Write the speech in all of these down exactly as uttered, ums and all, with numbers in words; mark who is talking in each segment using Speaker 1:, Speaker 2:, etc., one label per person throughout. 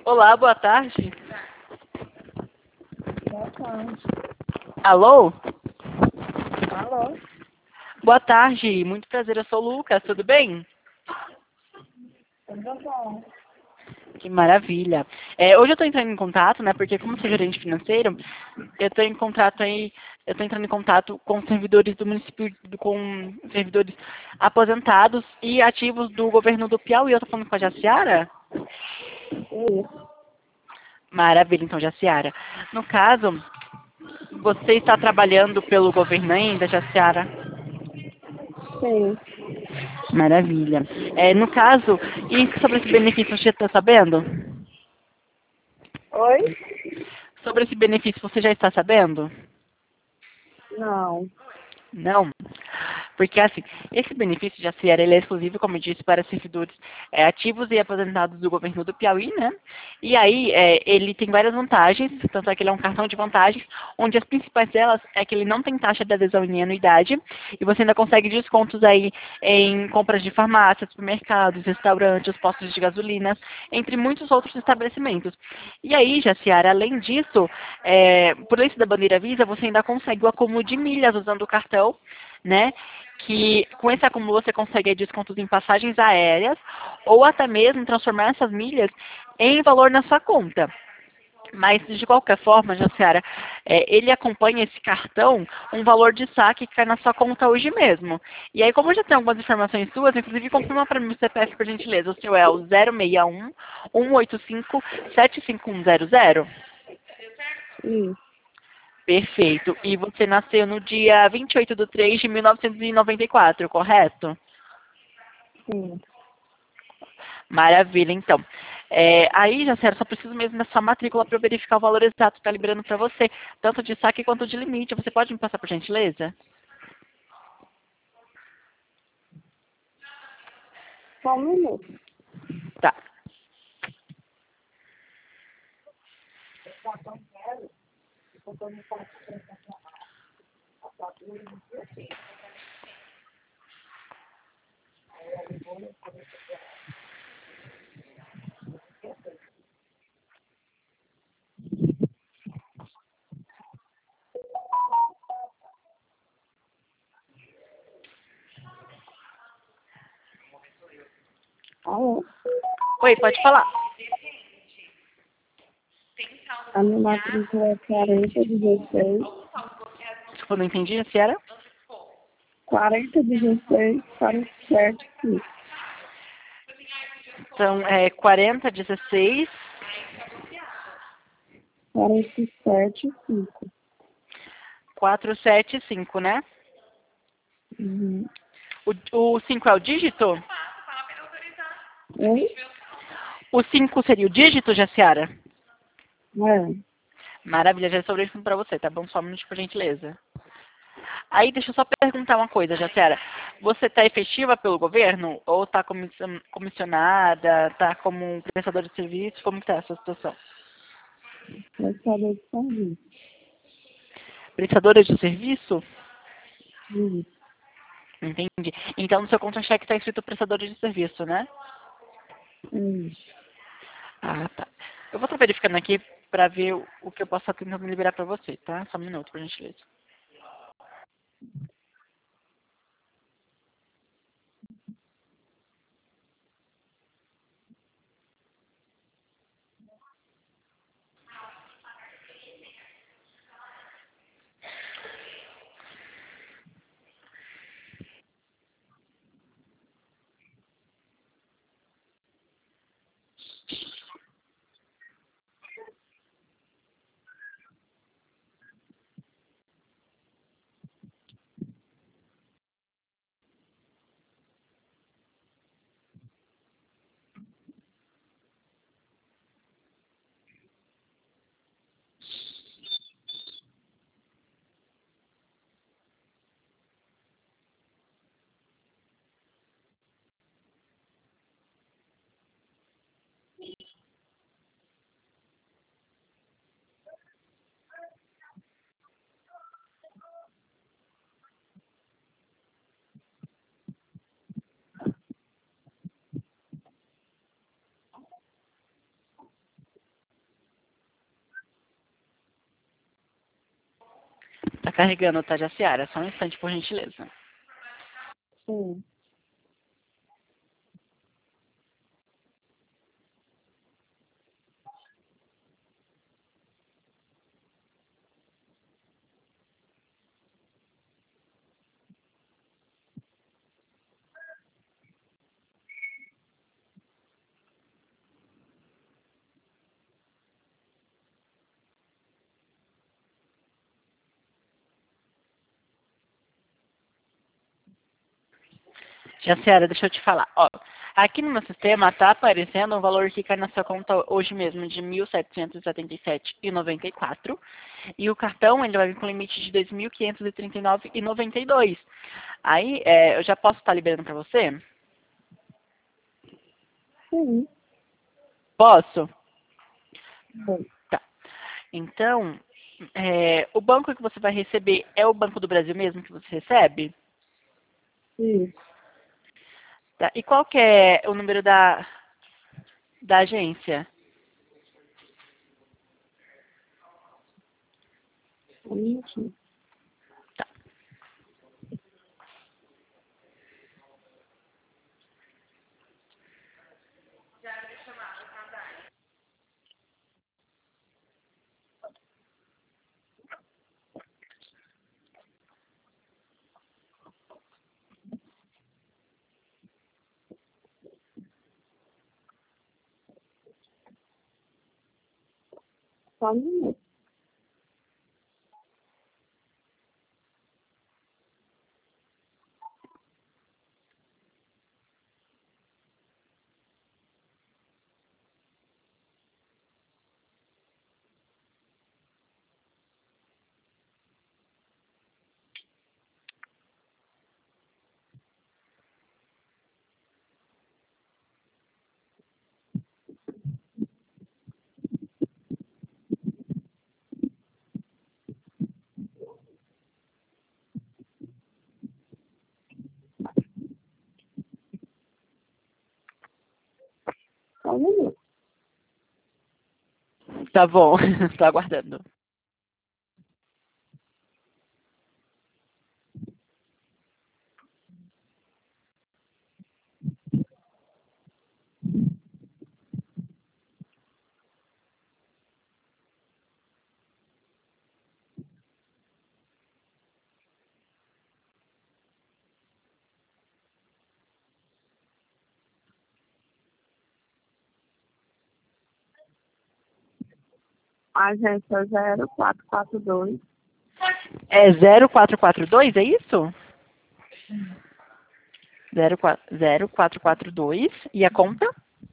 Speaker 1: Olá, boa tarde.
Speaker 2: Boa tarde.
Speaker 1: Alô?
Speaker 2: Alô?
Speaker 1: Boa tarde, muito prazer, eu sou o Lucas, tudo bem?
Speaker 2: Tudo bom?
Speaker 1: Que maravilha. É, hoje eu estou entrando em contato, né, porque como sou gerente financeiro, eu estou em contato aí, eu estou entrando em contato com servidores do município, do- com servidores aposentados e ativos do governo do Piauí. Eu estou falando com a Jaciara?
Speaker 2: Isso.
Speaker 1: Maravilha, então, Jaciara. No caso, você está trabalhando pelo governo ainda, Jaciara?
Speaker 2: Sim.
Speaker 1: Maravilha. É, no caso, e sobre esse benefício, você está sabendo?
Speaker 2: Oi?
Speaker 1: Sobre esse benefício, você já está sabendo?
Speaker 2: Não.
Speaker 1: Não. Porque, assim, esse benefício de A C I R, ele é exclusivo, como eu disse, para servidores é, ativos e aposentados do governo do Piauí, né? E aí, é, ele tem várias vantagens, tanto é que ele é um cartão de vantagens, onde as principais delas é que ele não tem taxa de adesão em anuidade, e você ainda consegue descontos aí em compras de farmácias, supermercados, restaurantes, postos de gasolina, entre muitos outros estabelecimentos. E aí, Jaciara, além disso, é, por lei da bandeira Visa, você ainda consegue o acúmulo de milhas usando o cartão, né? Que com esse acúmulo você consegue descontos em passagens aéreas ou até mesmo transformar essas milhas em valor na sua conta. Mas, de qualquer forma, Jaciara, é, ele acompanha esse cartão um valor de saque que cai na sua conta hoje mesmo. E aí, como eu já tenho algumas informações suas, inclusive confirma para mim o C P F, por gentileza. O seu é o zero seis um, um oito cinco, sete cinco um zero zero?
Speaker 2: Isso.
Speaker 1: Perfeito. E você nasceu no dia vinte e oito de três de mil novecentos e noventa e quatro, correto?
Speaker 2: Sim.
Speaker 1: Maravilha, então. É, aí, Jacera, só preciso mesmo da sua matrícula para eu verificar o valor exato que está liberando para você, tanto de saque quanto de limite. Você pode me passar, por gentileza?
Speaker 2: Só um minuto.
Speaker 1: Tá.
Speaker 2: Alô?
Speaker 1: Oi, pode falar.
Speaker 2: A minha matrícula é quarenta dezesseis,
Speaker 1: Desculpa, não entendi, Jacera.
Speaker 2: quarenta dezesseis, quarenta e sete, cinco.
Speaker 1: Então, é quarenta dezesseis,
Speaker 2: quarenta e sete, cinco.
Speaker 1: quatrocentos e setenta e cinco, né?
Speaker 2: Uhum.
Speaker 1: O, o cinco é o dígito?
Speaker 2: Oi?
Speaker 1: O cinco seria o dígito, Jaciara?
Speaker 2: É.
Speaker 1: Maravilha, já sobre isso para você, tá bom? Só um minuto, por gentileza. Aí, deixa eu só perguntar uma coisa, Jacera. Você está efetiva pelo governo? Ou está comissionada? Está como um prestador de serviço? Como está essa situação?
Speaker 2: Prestador de serviço.
Speaker 1: Prestadora de serviço?
Speaker 2: Isso.
Speaker 1: Entendi. Então, no seu contra-cheque está escrito prestadora de serviço, né?
Speaker 2: Isso.
Speaker 1: Ah, tá. Eu vou estar verificando aqui para ver o, o que eu posso estar tentando liberar para você, tá? Só um minuto, por gentileza. Tá carregando, tá, Jaciara? Só um instante, por gentileza.
Speaker 2: Sim.
Speaker 1: Jaciara, deixa eu te falar. Ó, aqui no meu sistema tá aparecendo um valor que cai na sua conta hoje mesmo de mil setecentos e setenta e sete reais e noventa e quatro centavos. E o cartão ele vai vir com limite de dois mil quinhentos e trinta e nove reais e noventa e dois centavos. Aí, é, eu já posso estar liberando para você?
Speaker 2: Sim.
Speaker 1: Posso?
Speaker 2: Sim.
Speaker 1: Tá. Então, é, o banco que você vai receber é o Banco do Brasil mesmo que você recebe?
Speaker 2: Isso.
Speaker 1: Tá. E qual que é o número da, da agência?
Speaker 2: Um minutinho.
Speaker 1: Tá.
Speaker 2: Só um minuto. Só um minuto.
Speaker 1: Tá bom, tô aguardando.
Speaker 2: Agência zero quatro quatro dois,
Speaker 1: É zero quatro quatro dois, é isso? zero quatro zero quatro quatro dois. E a conta?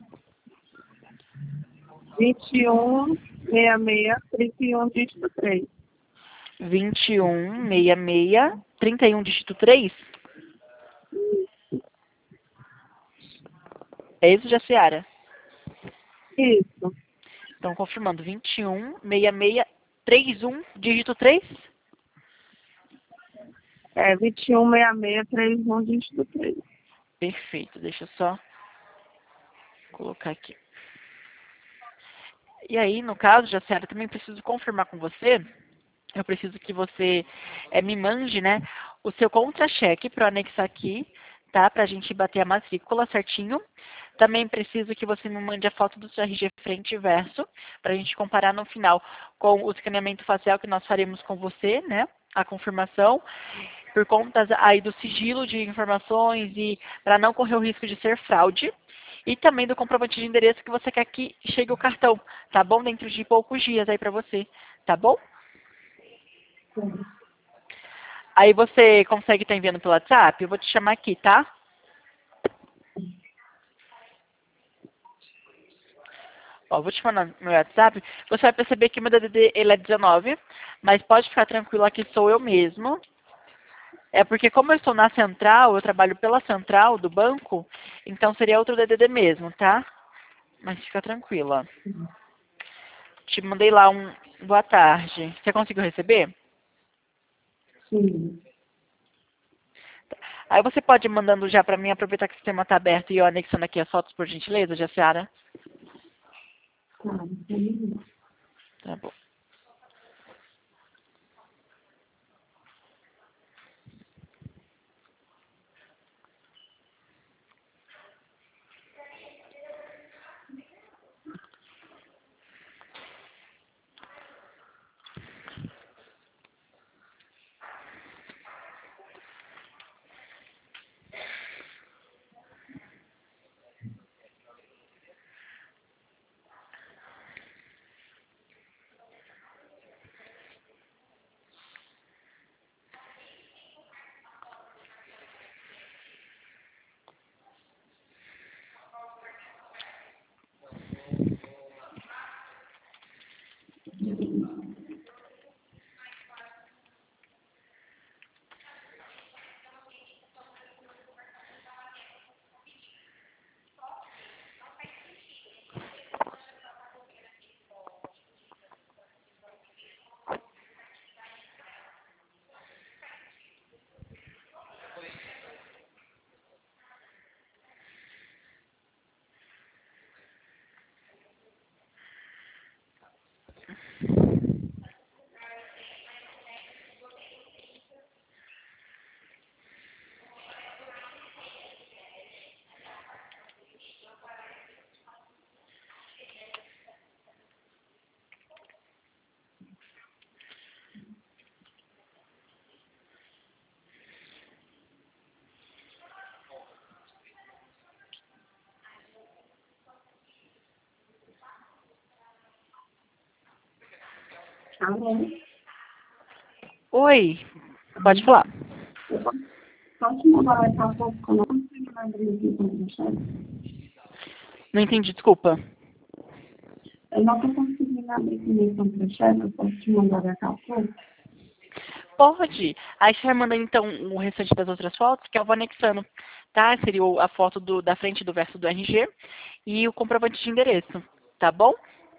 Speaker 2: vinte e um, seis seis, trinta e um, dígito três.
Speaker 1: vinte e um, sessenta e seis, trinta e um, dígito três. É isso, Jaciara?
Speaker 2: Isso.
Speaker 1: Então, confirmando. vinte e um, sessenta e seis, trinta e um, dígito três.
Speaker 2: É vinte e um, seis seis, trinta e um, dígito três.
Speaker 1: Perfeito. Deixa eu só colocar aqui. E aí, no caso, Jaciara, também preciso confirmar com você. Eu preciso que você é, me mande, né, o seu contra-cheque para anexar aqui, tá? Para a gente bater a matrícula certinho. Também preciso que você me mande a foto do seu R G frente e verso, para a gente comparar no final com o escaneamento facial que nós faremos com você, né? A confirmação, por conta aí do sigilo de informações e para não correr o risco de ser fraude. E também do comprovante de endereço que você quer que chegue o cartão, tá bom? Dentro de poucos dias aí para você, tá bom?
Speaker 2: Sim.
Speaker 1: Aí você consegue estar enviando pelo WhatsApp? Eu vou te chamar aqui, tá? Ó, vou te mandar no meu WhatsApp. Você vai perceber que meu D D D ele é dezenove, mas pode ficar tranquilo, aqui sou eu mesmo. É porque como eu estou na central, eu trabalho pela central do banco, então seria outro D D D mesmo, tá? Mas fica tranquila. Te mandei lá um boa tarde. Você conseguiu receber?
Speaker 2: Sim.
Speaker 1: Aí você pode ir mandando já pra mim, aproveitar que o sistema tá aberto e eu anexando aqui as fotos, por gentileza, Jaciara?
Speaker 2: Tá, um minuto.
Speaker 1: Tá bom.
Speaker 2: Alô?
Speaker 1: Oi, pode falar.
Speaker 2: Eu posso posso te mandar daqui a pouco, que eu não consigo abrir aqui com o chefe.
Speaker 1: Não entendi, desculpa.
Speaker 2: Eu não estou conseguindo abrir comigo com o chefe, eu posso te mandar daqui a pouco?
Speaker 1: Pode. Aí você vai mandando então o restante das outras fotos, que eu vou anexando, tá? Seria o- a foto do- da frente do verso do R G e o comprovante de endereço, tá bom?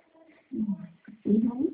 Speaker 2: Uhum.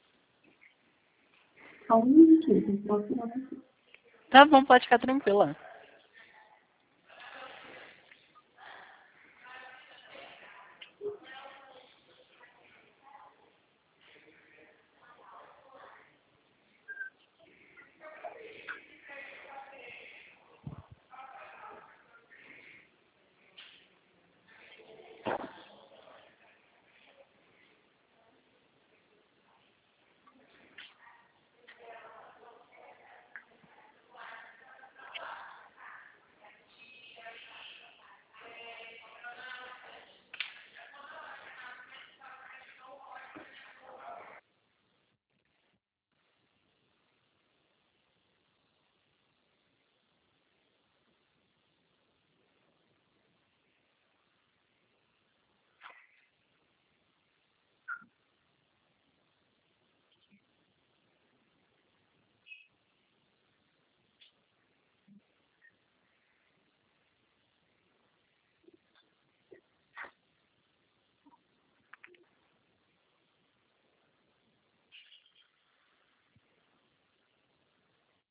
Speaker 2: Só um minutinho, eu posso tirar aqui.
Speaker 1: Tá bom, pode ficar tranquila.